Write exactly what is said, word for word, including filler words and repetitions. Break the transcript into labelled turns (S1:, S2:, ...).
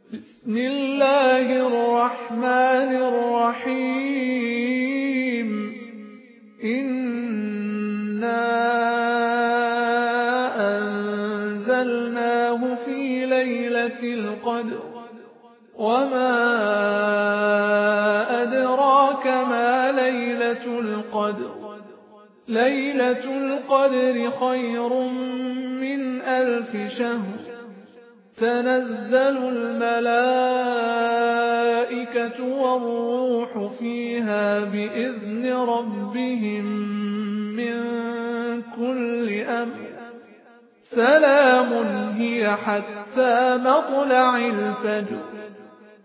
S1: بسم الله الرحمن الرحيم إنا أنزلناه في ليلة القدر وما أدراك ما ليلة القدر ليلة القدر خير من ألف شهر تنزل الملائكة والروح فيها بإذن ربهم من كل أمر سلام هي حتى مطلع الفجر